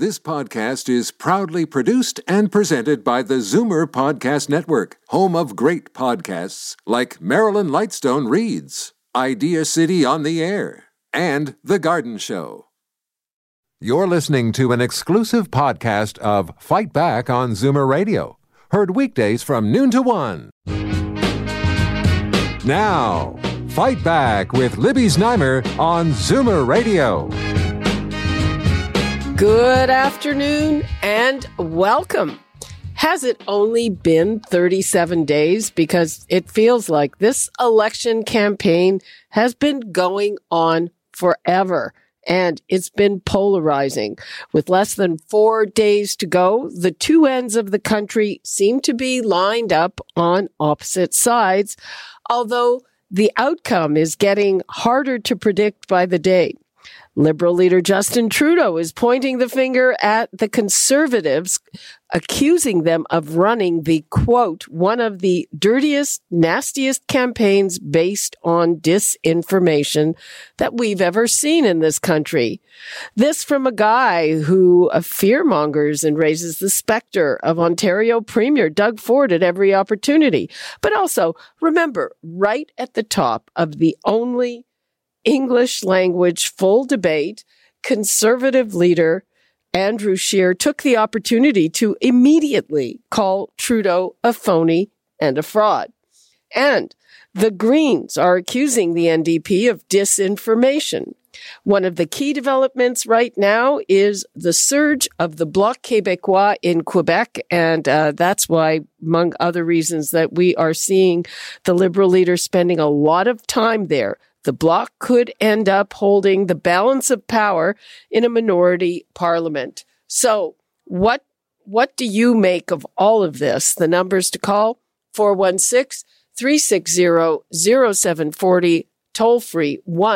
This podcast is proudly produced and presented by the Zoomer Podcast Network, home of great podcasts like Marilyn Lightstone Reads, Idea City on the Air, and The Garden Show. You're listening to an exclusive podcast of Fight Back on Zoomer Radio, heard weekdays from noon to 1. Now, Fight Back with Libby Znaimer on Zoomer Radio. Good afternoon and welcome. Has it only been 37 days? Because it feels like this election campaign has been going on forever, and it's been polarizing. With less than 4 days to go, the two ends of the country seem to be lined up on opposite sides, although the outcome is getting harder to predict by the day. Liberal leader Justin Trudeau is pointing the finger at the Conservatives, accusing them of running the, quote, one of the dirtiest, nastiest campaigns based on disinformation that we've ever seen in this country. This from a guy who fearmongers and raises the specter of Ontario Premier Doug Ford at every opportunity. But also, remember, right at the top of the only English language full debate, Conservative leader Andrew Scheer took the opportunity to immediately call Trudeau a phony and a fraud. And the Greens are accusing the NDP of disinformation. One of the key developments right now is the surge of the Bloc Québécois in Quebec, and that's why, among other reasons, that we are seeing the Liberal leader spending a lot of time there. The Bloc could end up holding the balance of power in a minority parliament. So what do you make of all of this? The numbers to call, 416-360-0740, toll free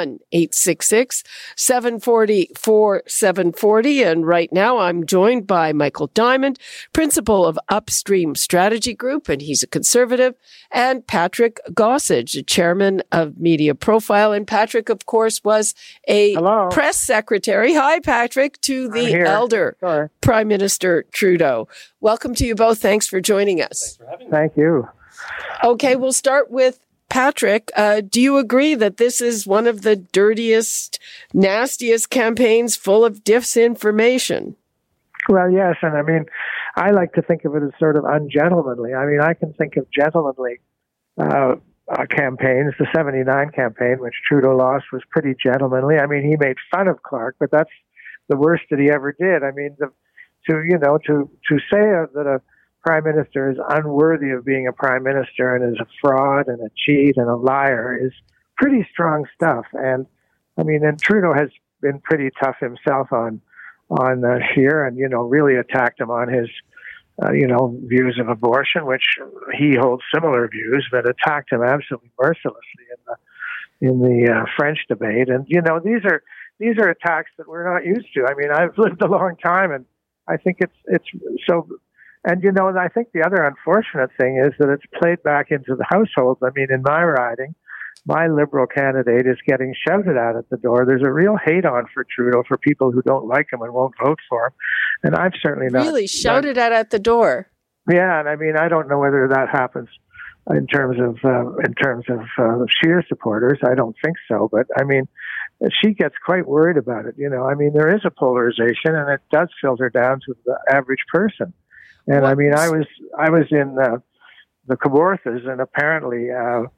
1-866-740-4740. And right now I'm joined by Michael Diamond, principal of Upstream Strategy Group, and he's a Conservative, and Patrick Gossage, chairman of Media Profile. And Patrick, of course, was a press secretary. Hi, Patrick, to the elder Prime Minister Trudeau. Welcome to you both. Thanks for joining us. Thanks for having me. Thank you. Okay, we'll start with Patrick. Do you agree that this is one of the dirtiest, nastiest campaigns full of disinformation? Well, yes, and I mean, I like to think of it as sort of ungentlemanly. I mean, I can think of gentlemanly campaigns. The 79 campaign, which Trudeau lost, was pretty gentlemanly. I mean, he made fun of Clark, but that's the worst that he ever did. I mean, to say that a Prime Minister is unworthy of being a Prime Minister and is a fraud and a cheat and a liar is pretty strong stuff. And I mean, and Trudeau has been pretty tough himself on Scheer, and really attacked him on his views of abortion, which he holds similar views, but attacked him absolutely mercilessly in the French debate. And these are attacks that we're not used to. I mean, I've lived a long time, and I think it's so. And, and I think the other unfortunate thing is that it's played back into the households. I mean, in my riding, my Liberal candidate is getting shouted at the door. There's a real hate on for Trudeau for people who don't like him and won't vote for him. And I've certainly not. Really? Shouted at the door? Yeah, and I mean, I don't know whether that happens in terms of Scheer supporters. I don't think so. But, I mean, she gets quite worried about it. I mean, there is a polarization, and it does filter down to the average person. And I mean, I was in the Kawarthas, and apparently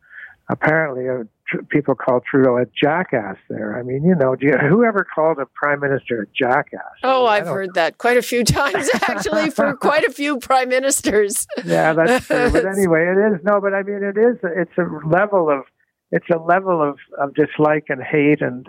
people called Trudeau a jackass there. I mean, whoever called a prime minister a jackass? Oh, I've heard that quite a few times, actually, for quite a few prime ministers. Yeah, that's true. But anyway, it is. No, but I mean, it is. It's a level of dislike and hate and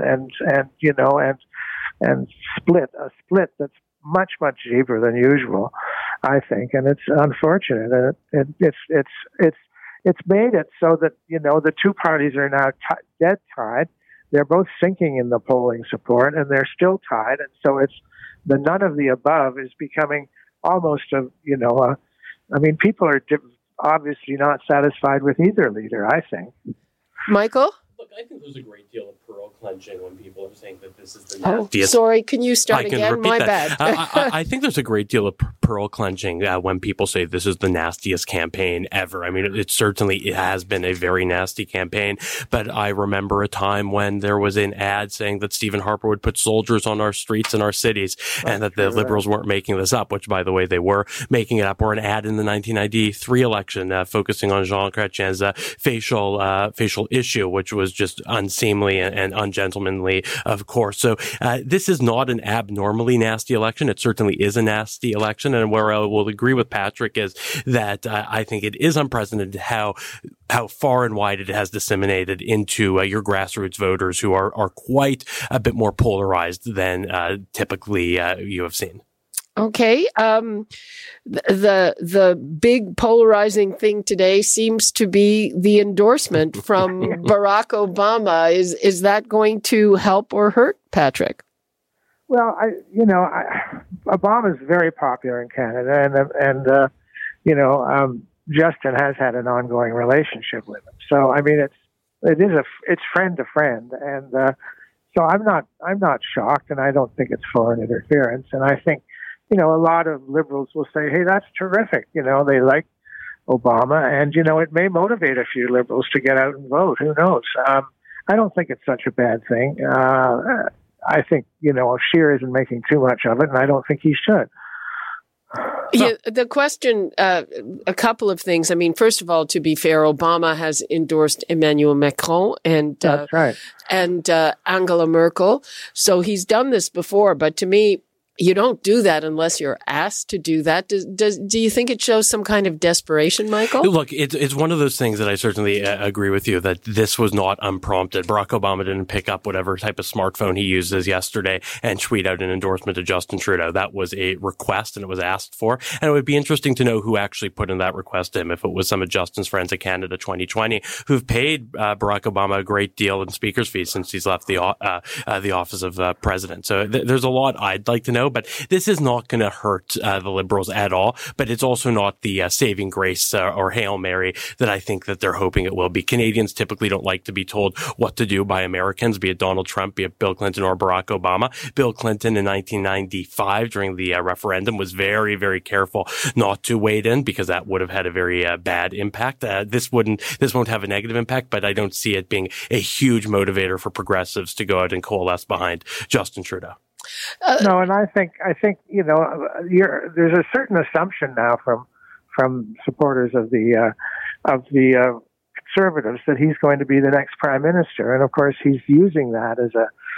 split that's much deeper than usual, I think, and it's unfortunate. And it's made it so that the two parties are now dead tied. They're both sinking in the polling support, and they're still tied. And so it's the none of the above is becoming almost I mean, people are obviously not satisfied with either leader, I think. Michael? Look, I think there's a great deal of pearl clenching when people are saying that this is the nastiest. Sorry, can you start again? My bad. I think there's a great deal of pearl clenching when people say this is the nastiest campaign ever. I mean, it has been a very nasty campaign, but I remember a time when there was an ad saying that Stephen Harper would put soldiers on our streets in our cities, and that the Liberals weren't making this up, which, by the way, they were making it up, or an ad in the 1993 election focusing on Jean Chrétien's facial issue, which was just unseemly and ungentlemanly, of course. So this is not an abnormally nasty election. It certainly is a nasty election. And where I will agree with Patrick is that I think it is unprecedented how far and wide it has disseminated into your grassroots voters who are quite a bit more polarized than typically you have seen. Okay. The big polarizing thing today seems to be the endorsement from Barack Obama. Is that going to help or hurt, Patrick? Well, Obama's very popular in Canada, and Justin has had an ongoing relationship with him. So I mean, it's friend to friend, and so I'm not shocked, and I don't think it's foreign interference, and I think. A lot of liberals will say, hey, that's terrific. They like Obama, and, it may motivate a few liberals to get out and vote. Who knows? I don't think it's such a bad thing. I think, Scheer isn't making too much of it, and I don't think he should. Yeah, the question, a couple of things. I mean, first of all, to be fair, Obama has endorsed Emmanuel Macron and that's right. and Angela Merkel. So he's done this before, but to me, you don't do that unless you're asked to do that. Do you think it shows some kind of desperation, Michael? Look, it's one of those things that I certainly agree with you that this was not unprompted. Barack Obama didn't pick up whatever type of smartphone he uses yesterday and tweet out an endorsement to Justin Trudeau. That was a request and it was asked for. And it would be interesting to know who actually put in that request to him, if it was some of Justin's friends at Canada 2020 who've paid Barack Obama a great deal in speaker's fees since he's left the office of president. So there's a lot I'd like to know. But this is not going to hurt the Liberals at all. But it's also not the saving grace or Hail Mary that I think that they're hoping it will be. Canadians typically don't like to be told what to do by Americans, be it Donald Trump, be it Bill Clinton or Barack Obama. Bill Clinton in 1995 during the referendum was very, very careful not to wade in because that would have had a very bad impact. This won't have a negative impact, but I don't see it being a huge motivator for progressives to go out and coalesce behind Justin Trudeau. No, and I think there's a certain assumption now from supporters of the Conservatives that he's going to be the next prime minister, and of course he's using that as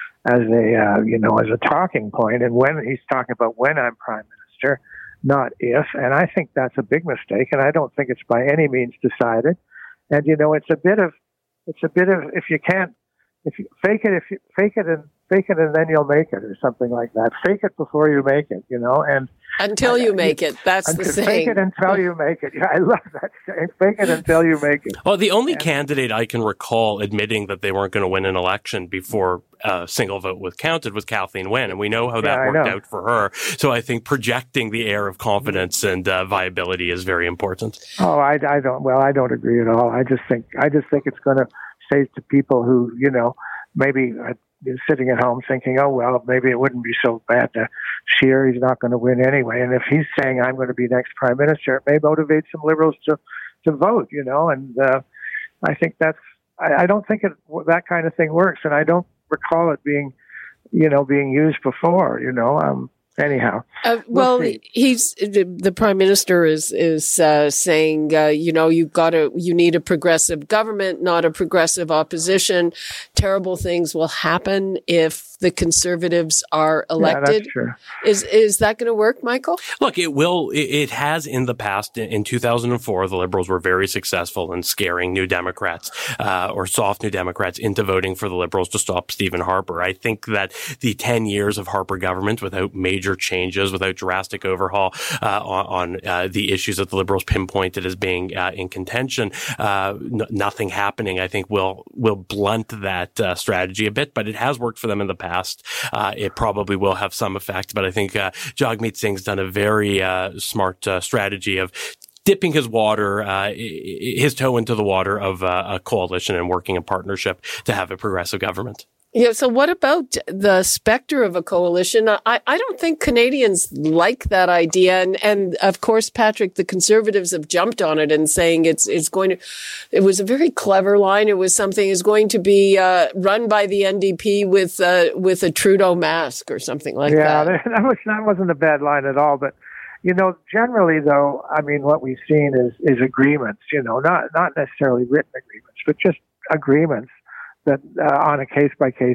a talking point. And when he's talking about when I'm prime minister, not if, and I think that's a big mistake, and I don't think it's by any means decided. And it's a bit of if you fake it and then you'll make it, or something like that. Fake it before you make it, and until you make it. That's the saying. Fake it until you make it. Yeah, I love that saying. Fake it until you make it. Well, the only candidate I can recall admitting that they weren't going to win an election before a single vote was counted was Kathleen Wynne, and we know how that worked out for her. So I think projecting the air of confidence and viability is very important. Oh, I don't agree at all. I just think it's going to say to people who maybe sitting at home thinking, oh, well, maybe it wouldn't be so bad to Scheer. He's not going to win anyway. And if he's saying I'm going to be next prime minister, it may motivate some liberals to vote, And I think I don't think that kind of thing works. And I don't recall it being used before, Anyhow, he's the prime minister is saying, you need a progressive government, not a progressive opposition. Terrible things will happen if the Conservatives are elected. Yeah, that's true. Is that going to work, Michael? Look, it will. It has in the past. In 2004, the Liberals were very successful in scaring New Democrats or soft New Democrats into voting for the Liberals to stop Stephen Harper. I think that the 10 years of Harper government without major changes, without drastic overhaul on the issues that the Liberals pinpointed as being in contention, nothing happening, I think will blunt that strategy a bit. But it has worked for them in the past. It probably will have some effect, but I think Jagmeet Singh's done a very smart strategy of dipping his toe into the water of a coalition and working in partnership to have a progressive government. Yeah. So what about the specter of a coalition? I don't think Canadians like that idea. And of course, Patrick, the Conservatives have jumped on it and saying it was a very clever line. It was something is going to be run by the NDP with a Trudeau mask or something like that. Yeah, that wasn't a bad line at all. But, generally, though, I mean, what we've seen is agreements, not necessarily written agreements, but just agreements that on a case-by-case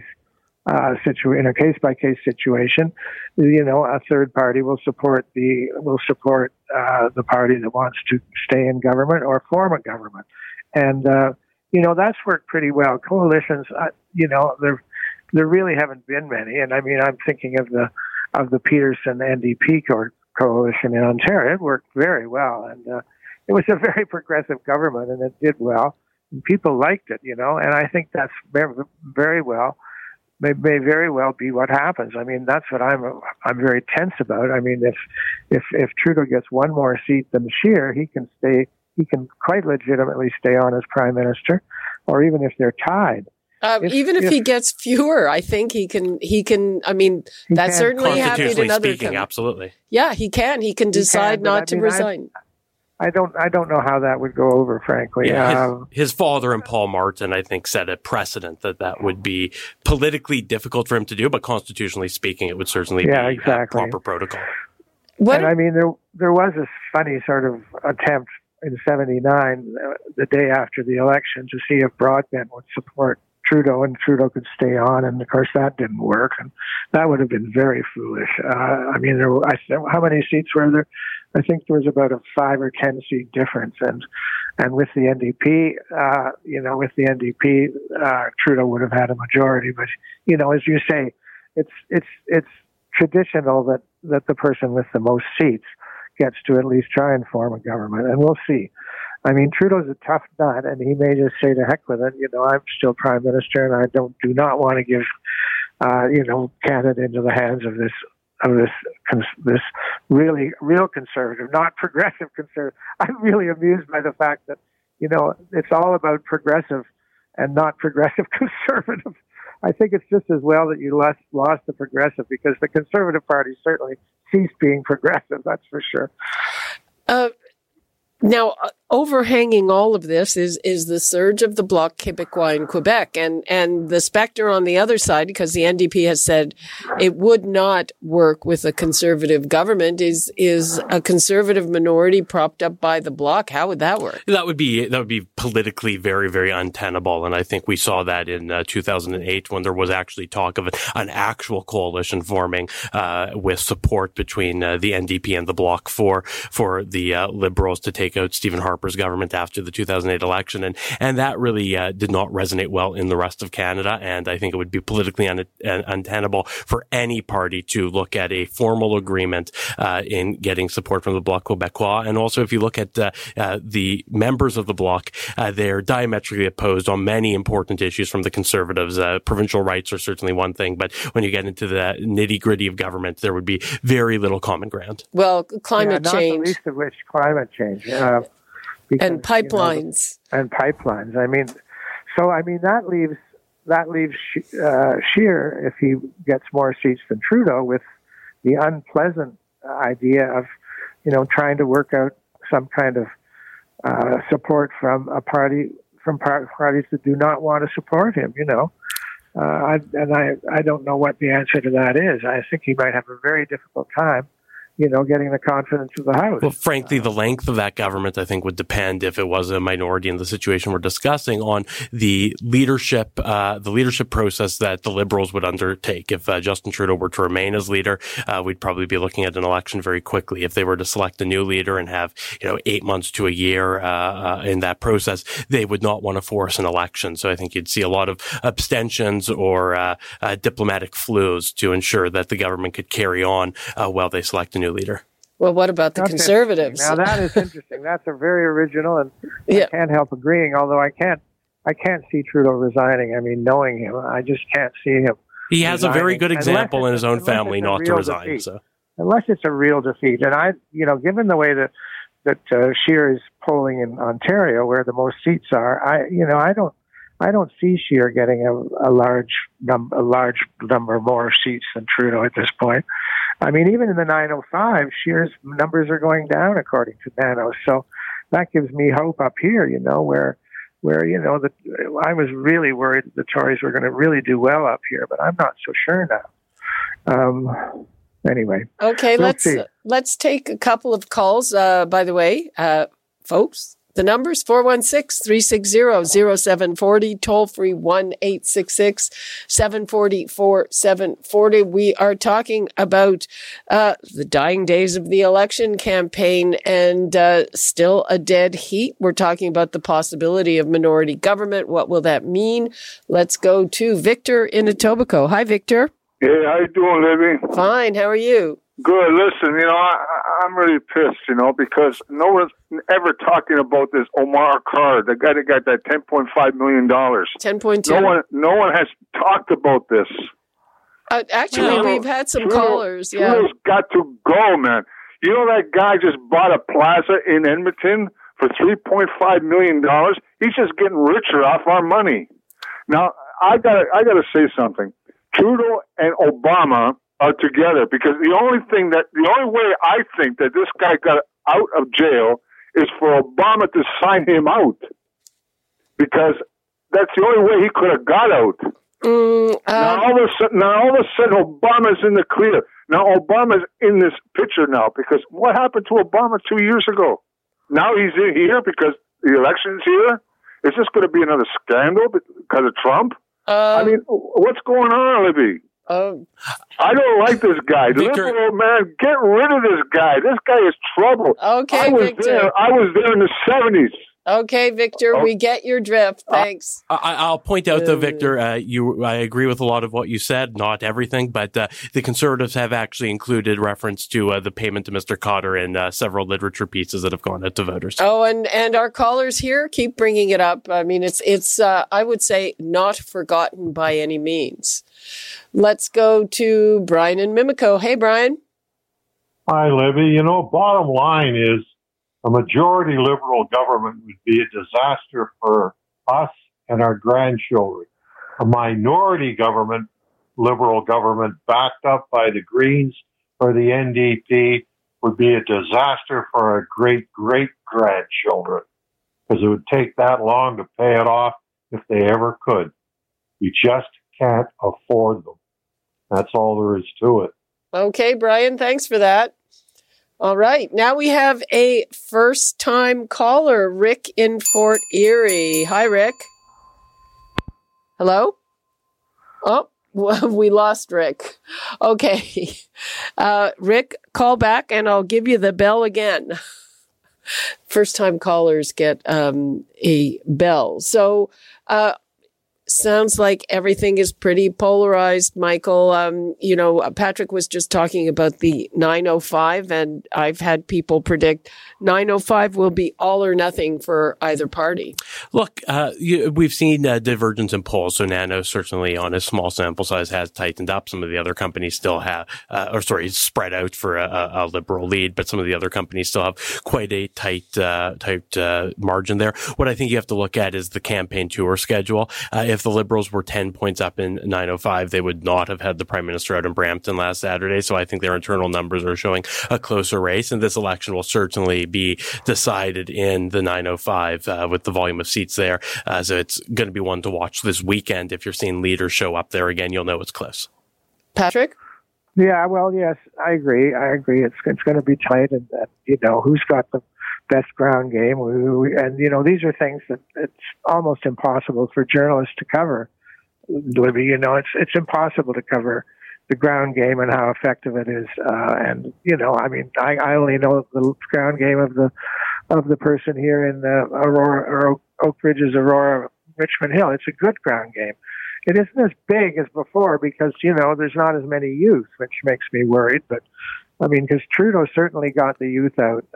situation, a third party will support the party that wants to stay in government or form a government, and that's worked pretty well. Coalitions, there really haven't been many, and I mean I'm thinking of the Peterson NDP coalition in Ontario. It worked very well, and it was a very progressive government, and it did well. And people liked it, and I think that's very well, may very well be what happens. I mean, that's what I'm very tense about. I mean, if Trudeau gets one more seat than Scheer, he can quite legitimately stay on as Prime Minister, or even if they're tied. Even if he gets fewer, I think he can. I mean, that's certainly happened in other speaking. Absolutely. Yeah, he can. He can decide not to resign. I don't know how that would go over, frankly. Yeah, his father and Paul Martin, I think, set a precedent that would be politically difficult for him to do, but constitutionally speaking, it would certainly be exactly. Proper protocol. And I mean, there was this funny sort of attempt in '79, the day after the election, to see if Broadbent would support Trudeau and Trudeau could stay on, and of course that didn't work, and that would have been very foolish. I mean, how many seats were there? I think there was about a 5 or 10 seat difference, and with the NDP, Trudeau would have had a majority. But as you say, it's traditional that the person with the most seats gets to at least try and form a government, and we'll see. I mean, Trudeau's a tough nut, and he may just say to heck with it. I'm still Prime Minister, and I do not want to give Canada into the hands of this really real conservative, not progressive conservative. I'm really amused by the fact that it's all about progressive and not progressive conservative. I think it's just as well that you lost the progressive, because the Conservative Party certainly ceased being progressive. That's for sure. Now, overhanging all of this is the surge of the Bloc Québécois in Quebec, and the specter on the other side, because the NDP has said it would not work with a conservative government, is a conservative minority propped up by the Bloc. How would that work? That would be politically very, very untenable, and I think we saw that in 2008 when there was actually talk of an actual coalition forming with support between the NDP and the Bloc for the Liberals to take out Stephen Harper's government after the 2008 election. And that really did not resonate well in the rest of Canada. And I think it would be politically untenable for any party to look at a formal agreement in getting support from the Bloc Québécois. And also, if you look at the members of the Bloc, they're diametrically opposed on many important issues from the Conservatives. Provincial rights are certainly one thing, but when you get into the nitty-gritty of government, there would be very little common ground. Well, climate change. Not the least of which climate change. Because, and pipelines. And pipelines. I mean, that leaves Scheer, if he gets more seats than Trudeau, with the unpleasant idea of, trying to work out some kind of support from parties that do not want to support him. I don't know what the answer to that is. I think he might have a very difficult time getting the confidence of the House. Well, frankly, the length of that government, I think, would depend, if it was a minority in the situation we're discussing, on the leadership process that the Liberals would undertake. If Justin Trudeau were to remain as leader, we'd probably be looking at an election very quickly. If they were to select a new leader and have, 8 months to a year in that process, they would not want to force an election. So I think you'd see a lot of abstentions or diplomatic flus to ensure that the government could carry on while they select a new leader. Well, what about the Conservatives? Now that is interesting. That's a very original, and I can't help agreeing. Although I can't see Trudeau resigning. I mean, knowing him, I just can't see him. He has a very good example in his own family not to resign. So unless it's a real defeat, and given the way that that Scheer is polling in Ontario, where the most seats are, I don't see Scheer getting a large number more seats than Trudeau at this point. I mean, even in the 905, Scheer's numbers are going down according to Nanos. So that gives me hope up here, where I was really worried the Tories were going to really do well up here, but I'm not so sure now. Anyway. Okay, let's take a couple of calls. By the way, folks, the number's 416-360-0740, toll free 1-866-740-4740. We are talking about the dying days of the election campaign and still a dead heat. We're talking about the possibility of minority government. What will that mean? Let's go to Victor in Etobicoke. Hi, Victor. Hey, how you doing, Libby? Fine. How are you? Good. Listen, I'm really pissed, because no one's ever talking about this Omar Khadr, the guy that got that $10.5 million. 10.2. No one has talked about this. Actually, we've had some callers. Yeah. Trudeau's got to go, man. That guy just bought a plaza in Edmonton for $3.5 million. He's just getting richer off our money. Now, I gotta say something. Trudeau and Obama are together because the only way I think that this guy got out of jail is for Obama to sign him out, because that's the only way he could have got out. Now all of a sudden, Obama's in the clear. Now Obama's in this picture now because what happened to Obama 2 years ago? Now he's in here because the election's here. Is this going to be another scandal because of Trump? What's going on, Libby? I don't like this guy. Victor, Liberal man, get rid of this guy. This guy is trouble. Okay, Victor. I was there in the 70s. Okay, Victor, we get your drift. Thanks. I'll point out, though, Victor, I agree with a lot of what you said, not everything, but the Conservatives have actually included reference to the payment to Mr. Khadr in several literature pieces that have gone out to voters. Oh, and our callers here keep bringing it up. I mean, it's I would say not forgotten by any means. Let's go to Brian in Mimico. Hey, Brian. Hi, Libby. Bottom line is, a majority Liberal government would be a disaster for us and our grandchildren. A minority government, Liberal government, backed up by the Greens or the NDP, would be a disaster for our great-great-grandchildren, because it would take that long to pay it off if they ever could. We just can't afford them. That's all there is to it. Okay, Brian, thanks for that. All right. Now we have a first-time caller, Rick in Fort Erie. Hi, Rick. Hello? Oh, we lost Rick. Okay. Rick, call back and I'll give you the bell again. First-time callers get a bell. So, sounds like everything is pretty polarized, Michael. Patrick was just talking about the 905, and I've had people predict 905 will be all or nothing for either party. Look, we've seen divergence in polls. So Nano certainly on a small sample size has tightened up. Some of the other companies still have, spread out for a Liberal lead, but some of the other companies still have quite a tight margin there. What I think you have to look at is the campaign tour schedule. If the Liberals were 10 points up in 905, they would not have had the Prime Minister out in Brampton last Saturday. So I think their internal numbers are showing a closer race. And this election will certainly be decided in the 905 with the volume of seats there. So it's going to be one to watch this weekend. If you're seeing leaders show up there again, you'll know it's close. Patrick? Yeah, well, yes, I agree. It's going to be tight, and who's got the best ground game, and these are things that it's almost impossible for journalists to cover. Libby, it's impossible to cover the ground game and how effective it is. I only know the ground game of the person here in Aurora or Oak Ridge's Aurora Richmond Hill. It's a good ground game. It isn't as big as before because there's not as many youth, which makes me worried. But because Trudeau certainly got the youth out,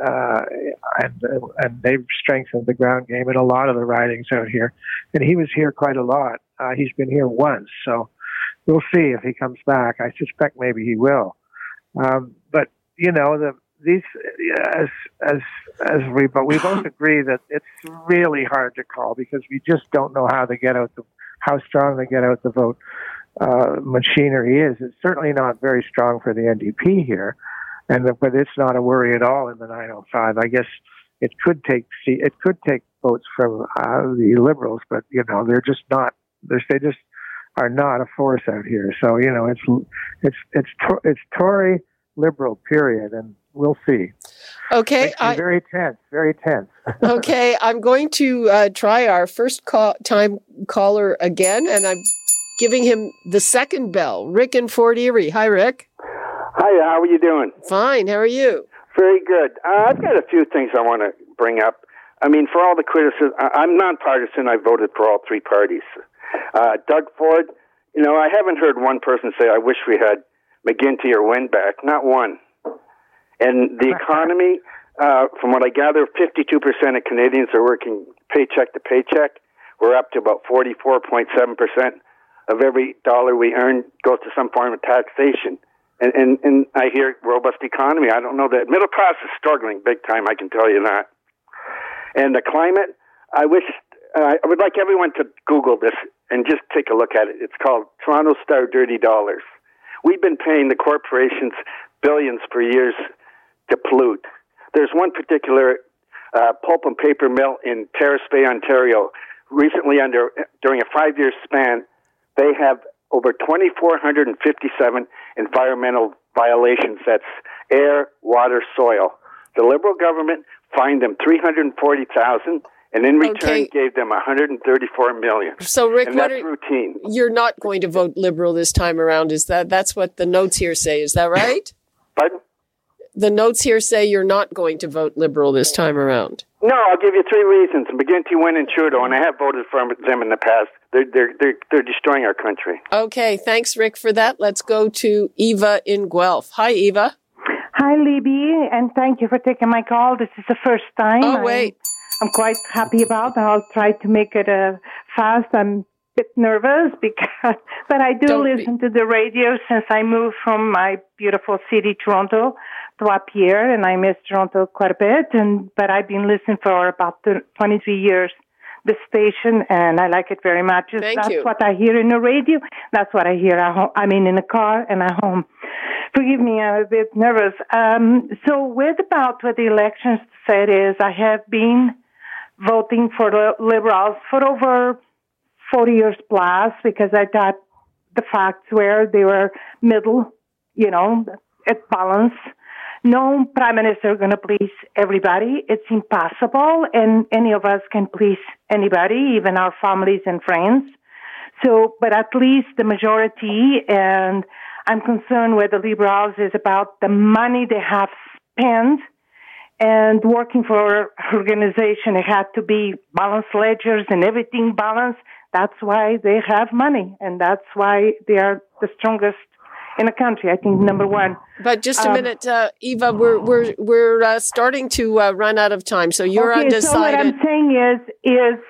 and they've strengthened the ground game in a lot of the ridings out here. And he was here quite a lot. He's been here once, so we'll see if he comes back. I suspect maybe he will. But but we both agree that it's really hard to call because we just don't know how strong the get out the vote machinery is. It's certainly not very strong for the NDP here, but it's not a worry at all in the 905. I guess it could take votes from the Liberals, but they're just not. They just are not a force out here. So it's Tory Liberal period, and we'll see. Okay, very tense. Very tense. Okay, I'm going to try our first time caller again, and I'm giving him the second bell. Rick in Fort Erie. Hi, Rick. Hi, how are you doing? Fine. How are you? Very good. I've got a few things I want to bring up. I mean, for all the criticism, I'm nonpartisan. I voted for all three parties. Doug Ford, I haven't heard one person say, I wish we had McGuinty or Wynne back. Not one. And the economy, from what I gather, 52% of Canadians are working paycheck to paycheck. We're up to about 44.7% of every dollar we earn goes to some form of taxation. And I hear robust economy. I don't know that. Middle class is struggling big time, I can tell you that. And the climate, I would like everyone to Google this and just take a look at it. It's called Toronto Star Dirty Dollars. We've been paying the corporations billions for years to pollute. There's one particular pulp and paper mill in Terrace Bay, Ontario. Recently, during a 5-year span, they have over 2,457 environmental violations. That's air, water, soil. The Liberal government fined them $340,000 and in return gave them $134 million. So, Rick, and that's routine. You're not going to vote Liberal this time around. That's what the notes here say? Is that right? Pardon? The notes here say you're not going to vote Liberal this time around. No, I'll give you 3 reasons. McGuinty, Wynne, and Trudeau, and I have voted for them in the past. They're destroying our country. Okay, thanks, Rick, for that. Let's go to Eva in Guelph. Hi, Eva. Hi, Libby, and thank you for taking my call. This is the first time. Oh, wait. I'm quite happy about it. I'll try to make it fast. I'm a bit nervous, but I do listen to the radio since I moved from my beautiful city, Toronto, to up here, and I miss Toronto quite a bit. But I've been listening for about 23 years, the station, and I like it very much. Thank you. That's what I hear in the radio. That's what I hear at home. I mean, in the car and at home. Forgive me, I'm a bit nervous. So what about what the elections said is I have been voting for the Liberals for over 40 years plus because I thought the facts were they were middle, at balance. No prime minister going to please everybody. It's impossible, and any of us can please anybody, even our families and friends. So, but at least the majority, and I'm concerned with the Liberals is about the money they have spent and working for organization. It had to be balanced ledgers and everything balanced. That's why they have money, and that's why they are the strongest in the country. I think number one. But just a minute, Eva. We're starting to run out of time, so you're undecided. So what I'm saying is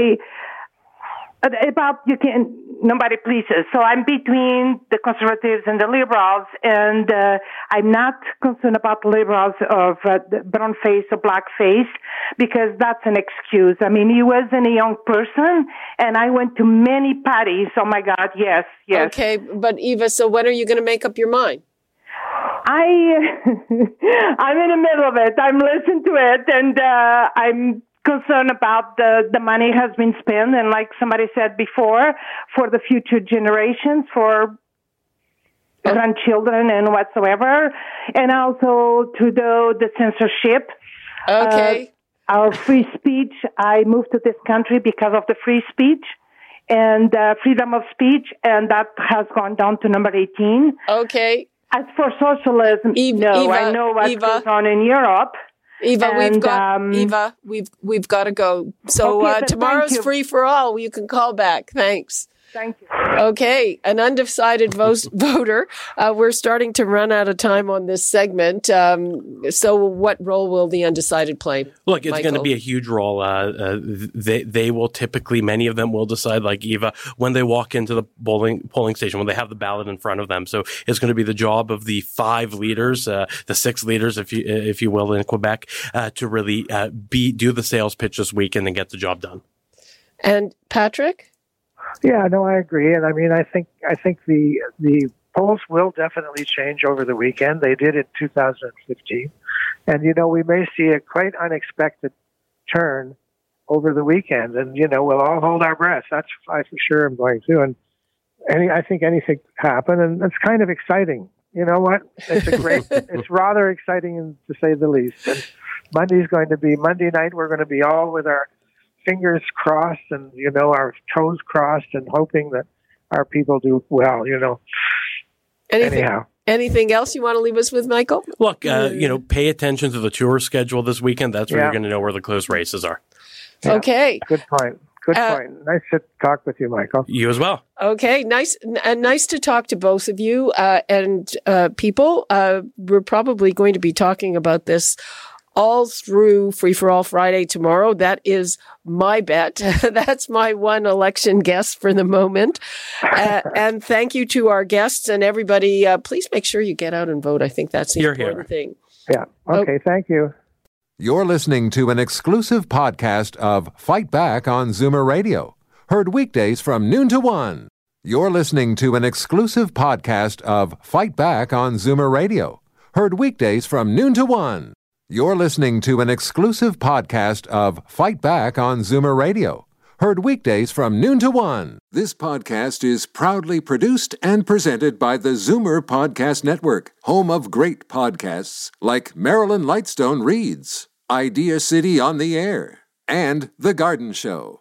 nobody pleases. So I'm between the Conservatives and the Liberals, and I'm not concerned about the Liberals of the brown face or black face because that's an excuse. I mean, he wasn't a young person, and I went to many parties. Oh my God, yes. Okay, but Eva, so when are you going to make up your mind? I'm in the middle of it. I'm listening to it, and I'm concerned about the money has been spent, and like somebody said before, for the future generations, for grandchildren and whatsoever, and also to the censorship. Okay. Our free speech. I moved to this country because of the free speech and freedom of speech, and that has gone down to number 18. Okay. As for socialism, I know what goes on in Europe. Eva, we've got to go. So tomorrow's free for all. You can call back. Thanks. Thank you. Okay, an undecided voter. We're starting to run out of time on this segment. So what role will the undecided play? Look, it's Michael? going to be a huge role. They will typically, many of them will decide, like Eva, when they walk into the polling station, when they have the ballot in front of them. So it's going to be the job of the 5 leaders, the 6 leaders, if you will, in Quebec, to really do the sales pitch this weekend and get the job done. And Patrick? Yeah, no, I agree. And I mean, I think the polls will definitely change over the weekend. They did in 2015. And, we may see a quite unexpected turn over the weekend. And, we'll all hold our breath. That's I for sure am going to. And I think anything could happen. And it's kind of exciting. You know what? It's rather exciting to say the least. And Monday night, we're going to be all with our fingers crossed and, our toes crossed and hoping that our people do well, Anything else you want to leave us with, Michael? Look, pay attention to the tour schedule this weekend. That's where you're going to know where the close races are. Yeah. Okay. Good point. Nice to talk with you, Michael. You as well. Okay. Nice to talk to both of you and people. We're probably going to be talking about this all through Free for All Friday tomorrow. That is my bet. That's my one election guess for the moment. And thank you to our guests and everybody. Please make sure you get out and vote. I think that's the important thing. Yeah. Okay. Thank you. You're listening to an exclusive podcast of Fight Back on Zoomer Radio. Heard weekdays from noon to 1. You're listening to an exclusive podcast of Fight Back on Zoomer Radio. Heard weekdays from noon to 1. You're listening to an exclusive podcast of Fight Back on Zoomer Radio. Heard weekdays from noon to 1. This podcast is proudly produced and presented by the Zoomer Podcast Network, home of great podcasts like Marilyn Lightstone Reads, Idea City on the Air, and The Garden Show.